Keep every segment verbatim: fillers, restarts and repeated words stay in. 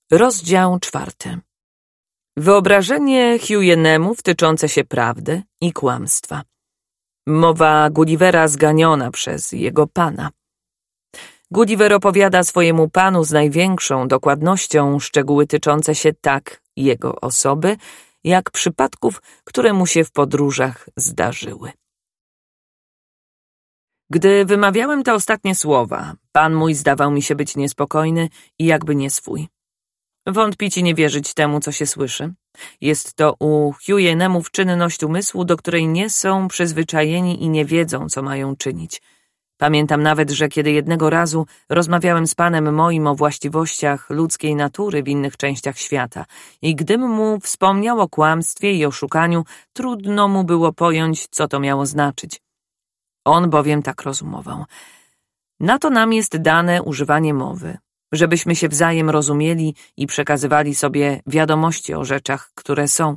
Rozdział czwarty. Wyobrażenie Huyenemów tyczące się prawdy i kłamstwa. Mowa Gullivera zganiona przez jego pana. Gulliver opowiada swojemu panu z największą dokładnością szczegóły tyczące się tak jego osoby, jak przypadków, które mu się w podróżach zdarzyły. Gdy wymawiałem te ostatnie słowa, pan mój zdawał mi się być niespokojny i jakby nie swój. Wątpić i nie wierzyć temu, co się słyszy. Jest to u Huyenemów czynność umysłu, do której nie są przyzwyczajeni i nie wiedzą, co mają czynić. Pamiętam nawet, że kiedy jednego razu rozmawiałem z panem moim o właściwościach ludzkiej natury w innych częściach świata i gdym mu wspomniał o kłamstwie i oszukaniu, trudno mu było pojąć, co to miało znaczyć. On bowiem tak rozumował. Na to nam jest dane używanie mowy, żebyśmy się wzajem rozumieli i przekazywali sobie wiadomości o rzeczach, które są.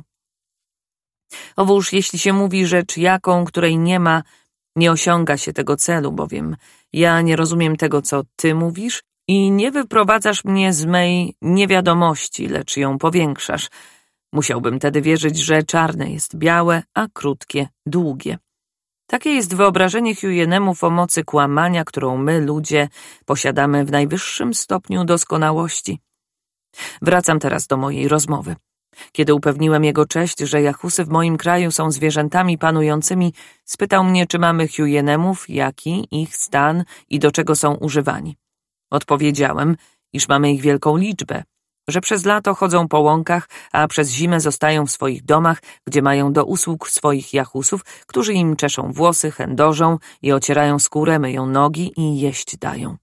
Owóż jeśli się mówi rzecz jaką, której nie ma, nie osiąga się tego celu, bowiem ja nie rozumiem tego, co ty mówisz i nie wyprowadzasz mnie z mej niewiadomości, lecz ją powiększasz. Musiałbym tedy wierzyć, że czarne jest białe, a krótkie długie. Takie jest wyobrażenie Huyenemów o mocy kłamania, którą my, ludzie, posiadamy w najwyższym stopniu doskonałości. Wracam teraz do mojej rozmowy. Kiedy upewniłem jego cześć, że Jachusy w moim kraju są zwierzętami panującymi, spytał mnie, czy mamy Huyenemów, jaki ich stan i do czego są używani. Odpowiedziałem, iż mamy ich wielką liczbę, że przez lato chodzą po łąkach, a przez zimę zostają w swoich domach, gdzie mają do usług swoich Jachusów, którzy im czeszą włosy, chędożą i ocierają skórę, myją nogi i jeść dają.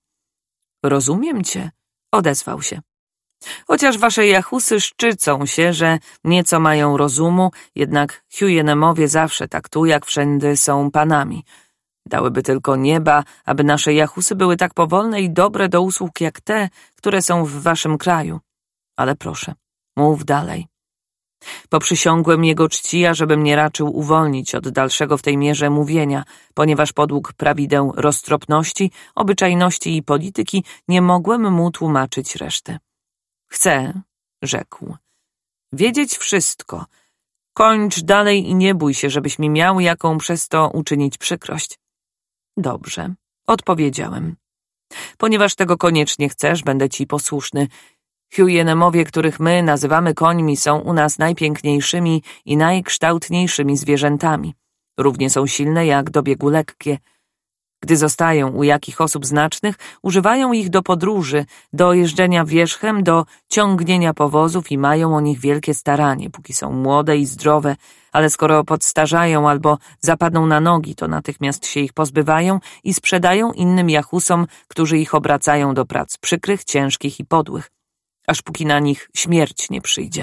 Rozumiem cię, odezwał się. Chociaż wasze Jachusy szczycą się, że nieco mają rozumu, jednak Huyenemowie zawsze tak tu, jak wszędzie są panami. Dałyby tylko nieba, aby nasze Jachusy były tak powolne i dobre do usług jak te, które są w waszym kraju. Ale proszę, mów dalej. Poprzysiągłem jego czci, ażebym nie raczył uwolnić od dalszego w tej mierze mówienia, ponieważ podług prawideł roztropności, obyczajności i polityki nie mogłem mu tłumaczyć reszty. Chcę, rzekł, wiedzieć wszystko. Kończ dalej i nie bój się, żebyś mi miał jaką przez to uczynić przykrość. Dobrze, odpowiedziałem. Ponieważ tego koniecznie chcesz, będę ci posłuszny. Huyenemowie, których my nazywamy końmi, są u nas najpiękniejszymi i najkształtniejszymi zwierzętami. Równie są silne jak do biegu lekkie. Gdy zostają u jakich osób znacznych, używają ich do podróży, do jeżdżenia wierzchem, do ciągnienia powozów i mają o nich wielkie staranie, póki są młode i zdrowe, ale skoro podstarzają albo zapadną na nogi, to natychmiast się ich pozbywają i sprzedają innym Jachusom, którzy ich obracają do prac przykrych, ciężkich i podłych, aż póki na nich śmierć nie przyjdzie.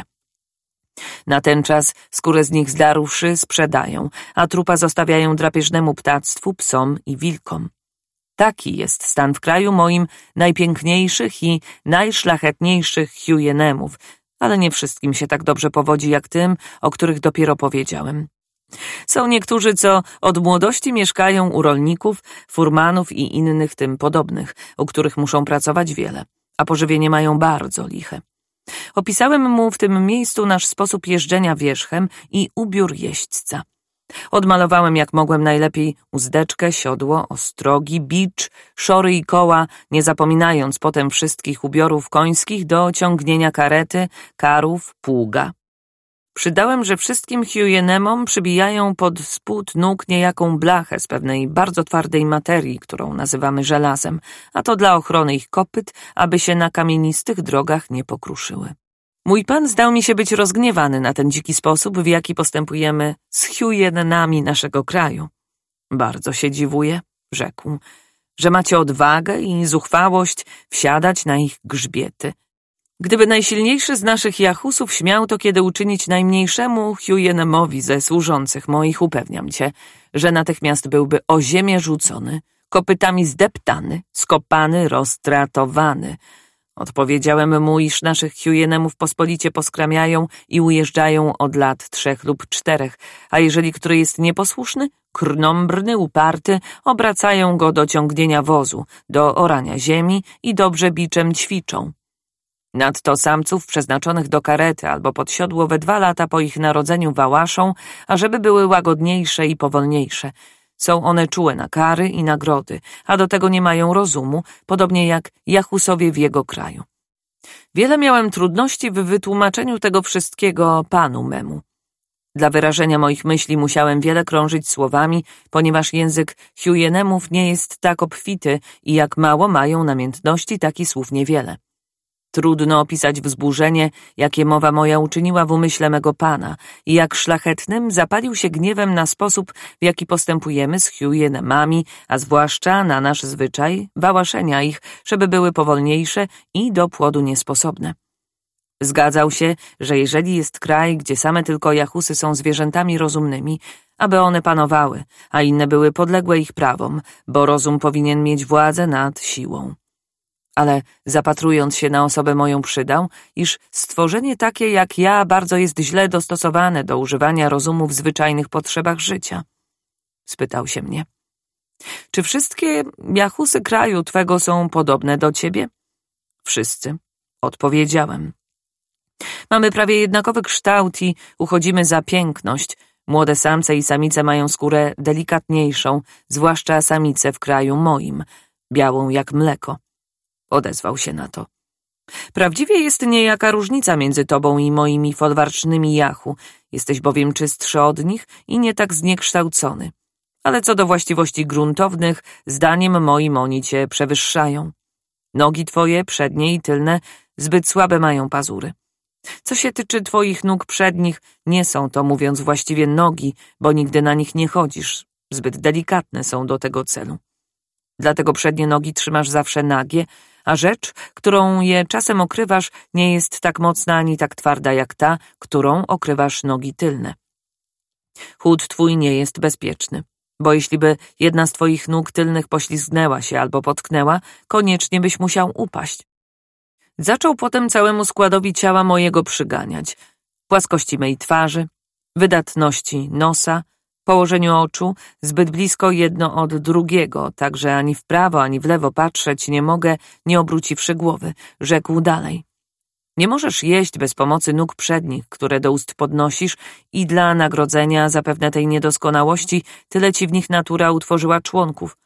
Na ten czas skórę z nich zdarłszy sprzedają, a trupa zostawiają drapieżnemu ptactwu, psom i wilkom. Taki jest stan w kraju moim najpiękniejszych i najszlachetniejszych Huyenemów, ale nie wszystkim się tak dobrze powodzi jak tym, o których dopiero powiedziałem. Są niektórzy, co od młodości mieszkają u rolników, furmanów i innych tym podobnych, u których muszą pracować wiele, a pożywienie mają bardzo liche. Opisałem mu w tym miejscu nasz sposób jeżdżenia wierzchem i ubiór jeźdźca. Odmalowałem jak mogłem najlepiej uzdeczkę, siodło, ostrogi, bicz, szory i koła, nie zapominając potem wszystkich ubiorów końskich do ciągnienia karety, karów, pługa. Przydałem, że wszystkim Huyenemom przybijają pod spód nóg niejaką blachę z pewnej bardzo twardej materii, którą nazywamy żelazem, a to dla ochrony ich kopyt, aby się na kamienistych drogach nie pokruszyły. Mój pan zdał mi się być rozgniewany na ten dziki sposób, w jaki postępujemy z Huyenami naszego kraju. Bardzo się dziwuję, rzekł, że macie odwagę i zuchwałość wsiadać na ich grzbiety. Gdyby najsilniejszy z naszych Jachusów śmiał to kiedy uczynić najmniejszemu Huyenemowi ze służących moich, upewniam cię, że natychmiast byłby o ziemię rzucony, kopytami zdeptany, skopany, roztratowany. Odpowiedziałem mu, iż naszych Huyenemów pospolicie poskramiają i ujeżdżają od lat trzech lub czterech, a jeżeli który jest nieposłuszny, krnąbrny, uparty, obracają go do ciągnienia wozu, do orania ziemi i dobrze biczem ćwiczą. Nadto samców przeznaczonych do karety albo pod siodło we dwa lata po ich narodzeniu wałaszą, ażeby były łagodniejsze i powolniejsze. Są one czułe na kary i nagrody, a do tego nie mają rozumu, podobnie jak Jachusowie w jego kraju. Wiele miałem trudności w wytłumaczeniu tego wszystkiego panu memu. Dla wyrażenia moich myśli musiałem wiele krążyć słowami, ponieważ język Huyenemów nie jest tak obfity i jak mało mają namiętności, tak i słów niewiele. Trudno opisać wzburzenie, jakie mowa moja uczyniła w umyśle mego pana i jak szlachetnym zapalił się gniewem na sposób, w jaki postępujemy z Huyenemami, a zwłaszcza na nasz zwyczaj wałaszenia ich, żeby były powolniejsze i do płodu niesposobne. Zgadzał się, że jeżeli jest kraj, gdzie same tylko Jachusy są zwierzętami rozumnymi, aby one panowały, a inne były podległe ich prawom, bo rozum powinien mieć władzę nad siłą. Ale zapatrując się na osobę moją przydał, iż stworzenie takie jak ja bardzo jest źle dostosowane do używania rozumu w zwyczajnych potrzebach życia. Spytał się mnie. Czy wszystkie Jachusy kraju twego są podobne do ciebie? Wszyscy, odpowiedziałem. Mamy prawie jednakowy kształt i uchodzimy za piękność. Młode samce i samice mają skórę delikatniejszą, zwłaszcza samice w kraju moim, białą jak mleko. Odezwał się na to. Prawdziwie jest niejaka różnica między tobą i moimi folwarcznymi Jachu. Jesteś bowiem czystszy od nich i nie tak zniekształcony. Ale co do właściwości gruntownych, zdaniem moim oni cię przewyższają. Nogi twoje, przednie i tylne, zbyt słabe mają pazury. Co się tyczy twoich nóg przednich, nie są to, mówiąc właściwie, nogi, bo nigdy na nich nie chodzisz. Zbyt delikatne są do tego celu. Dlatego przednie nogi trzymasz zawsze nagie, a rzecz, którą je czasem okrywasz, nie jest tak mocna ani tak twarda jak ta, którą okrywasz nogi tylne. Chód twój nie jest bezpieczny, bo jeśli by jedna z twoich nóg tylnych poślizgnęła się albo potknęła, koniecznie byś musiał upaść. Zaczął potem całemu składowi ciała mojego przyganiać. Płaskości mej twarzy, wydatności nosa, położeniu oczu, zbyt blisko jedno od drugiego, tak że ani w prawo, ani w lewo patrzeć nie mogę, nie obróciwszy głowy. Rzekł dalej. Nie możesz jeść bez pomocy nóg przednich, które do ust podnosisz i dla nagrodzenia zapewne tej niedoskonałości tyle ci w nich natura utworzyła członków.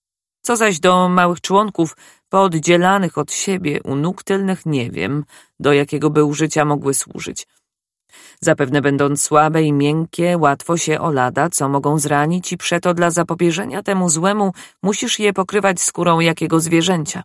Co zaś do małych członków, pooddzielanych od siebie u nóg tylnych nie wiem, do jakiego by użycia mogły służyć. Zapewne będąc słabe i miękkie, łatwo się olada, co mogą zranić i przeto dla zapobieżenia temu złemu musisz je pokrywać skórą jakiego zwierzęcia.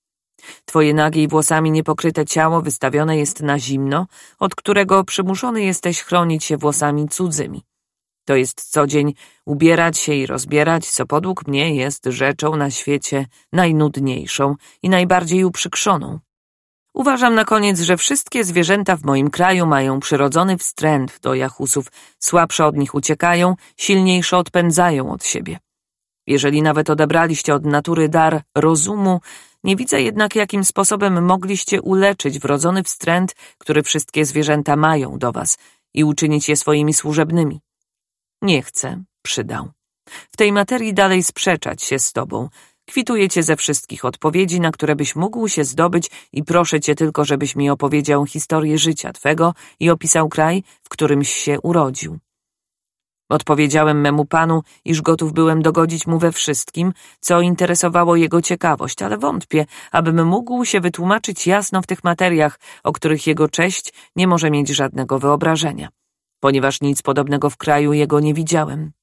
Twoje nagie i włosami niepokryte ciało wystawione jest na zimno, od którego przymuszony jesteś chronić się włosami cudzymi. To jest co dzień ubierać się i rozbierać, co podług mnie jest rzeczą na świecie najnudniejszą i najbardziej uprzykrzoną. Uważam na koniec, że wszystkie zwierzęta w moim kraju mają przyrodzony wstręt do Jachusów, słabsze od nich uciekają, silniejsze odpędzają od siebie. Jeżeli nawet odebraliście od natury dar rozumu, nie widzę jednak, jakim sposobem mogliście uleczyć wrodzony wstręt, który wszystkie zwierzęta mają do was i uczynić je swoimi służebnymi. Nie chcę, przydał. W tej materii dalej sprzeczać się z tobą. Kwituję cię ze wszystkich odpowiedzi, na które byś mógł się zdobyć i proszę cię tylko, żebyś mi opowiedział historię życia twego i opisał kraj, w którymś się urodził. Odpowiedziałem memu panu, iż gotów byłem dogodzić mu we wszystkim, co interesowało jego ciekawość, ale wątpię, abym mógł się wytłumaczyć jasno w tych materiach, o których jego cześć nie może mieć żadnego wyobrażenia, ponieważ nic podobnego w kraju jego nie widziałem.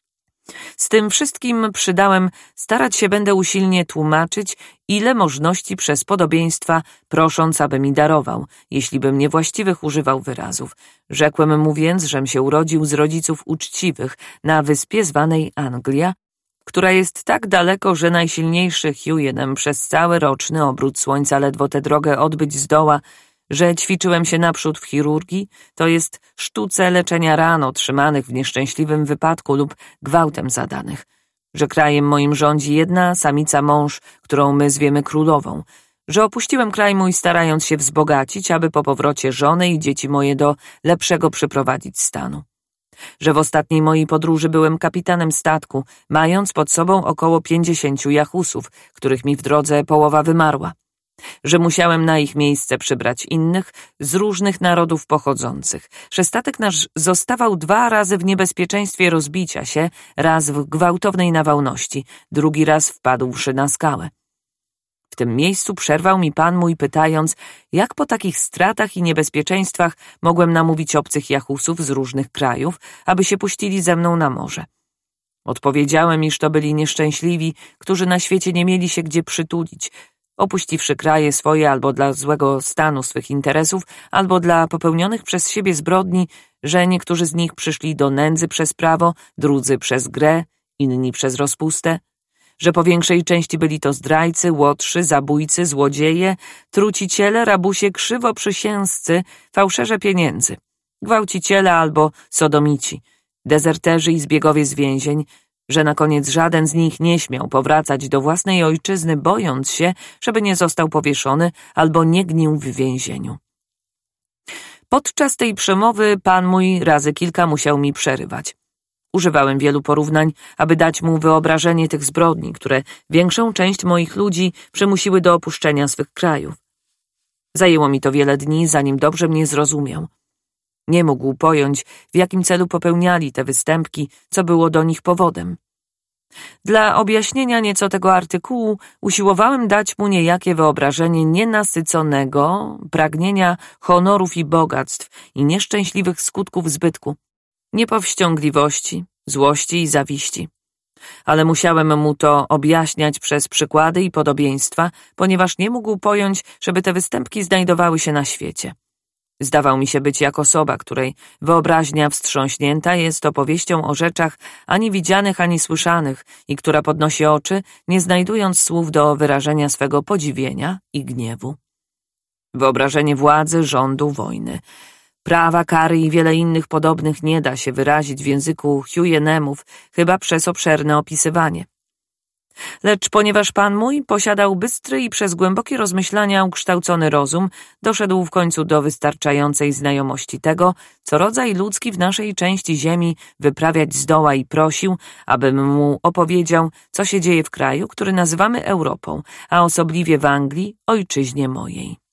Z tym wszystkim przydałem, starać się będę usilnie tłumaczyć, ile możności przez podobieństwa, prosząc, aby mi darował, jeśli bym niewłaściwych używał wyrazów. Rzekłem mu więc, żem się urodził z rodziców uczciwych na wyspie zwanej Anglia, która jest tak daleko, że najsilniejszy Huyenem przez cały roczny obrót słońca ledwo tę drogę odbyć zdoła, że ćwiczyłem się naprzód w chirurgii, to jest sztuce leczenia ran otrzymanych w nieszczęśliwym wypadku lub gwałtem zadanych, że krajem moim rządzi jedna samica mąż, którą my zwiemy królową, że opuściłem kraj mój starając się wzbogacić, aby po powrocie żony i dzieci moje do lepszego przyprowadzić stanu, że w ostatniej mojej podróży byłem kapitanem statku, mając pod sobą około pięćdziesięciu Jachusów, których mi w drodze połowa wymarła, że musiałem na ich miejsce przybrać innych, z różnych narodów pochodzących, że statek nasz zostawał dwa razy w niebezpieczeństwie rozbicia się, raz w gwałtownej nawałności, drugi raz wpadłszy na skałę. W tym miejscu przerwał mi pan mój, pytając, jak po takich stratach i niebezpieczeństwach mogłem namówić obcych jachusów z różnych krajów, aby się puścili ze mną na morze. Odpowiedziałem, iż to byli nieszczęśliwi, którzy na świecie nie mieli się gdzie przytulić, opuściwszy kraje swoje albo dla złego stanu swych interesów, albo dla popełnionych przez siebie zbrodni, że niektórzy z nich przyszli do nędzy przez prawo, drudzy przez grę, inni przez rozpustę, że po większej części byli to zdrajcy, łotrzy, zabójcy, złodzieje, truciciele, rabusie, krzywoprzysięzcy, fałszerze pieniędzy, gwałciciele albo sodomici, dezerterzy i zbiegowie z więzień, że na koniec żaden z nich nie śmiał powracać do własnej ojczyzny, bojąc się, żeby nie został powieszony albo nie gnił w więzieniu. Podczas tej przemowy pan mój razy kilka musiał mi przerywać. Używałem wielu porównań, aby dać mu wyobrażenie tych zbrodni, które większą część moich ludzi przymusiły do opuszczenia swych krajów. Zajęło mi to wiele dni, zanim dobrze mnie zrozumiał. Nie mógł pojąć, w jakim celu popełniali te występki, co było do nich powodem. Dla objaśnienia nieco tego artykułu usiłowałem dać mu niejakie wyobrażenie nienasyconego pragnienia honorów i bogactw i nieszczęśliwych skutków zbytku, niepowściągliwości, złości i zawiści. Ale musiałem mu to objaśniać przez przykłady i podobieństwa, ponieważ nie mógł pojąć, żeby te występki znajdowały się na świecie. Zdawał mi się być jak osoba, której wyobraźnia wstrząśnięta jest opowieścią o rzeczach ani widzianych, ani słyszanych i która podnosi oczy, nie znajdując słów do wyrażenia swego podziwienia i gniewu. Wyobrażenie władzy, rządu, wojny, prawa, kary i wiele innych podobnych nie da się wyrazić w języku Huyenemów, chyba przez obszerne opisywanie. Lecz ponieważ pan mój posiadał bystry i przez głębokie rozmyślania ukształcony rozum, doszedł w końcu do wystarczającej znajomości tego, co rodzaj ludzki w naszej części ziemi wyprawiać zdoła i prosił, abym mu opowiedział, co się dzieje w kraju, który nazywamy Europą, a osobliwie w Anglii, ojczyźnie mojej.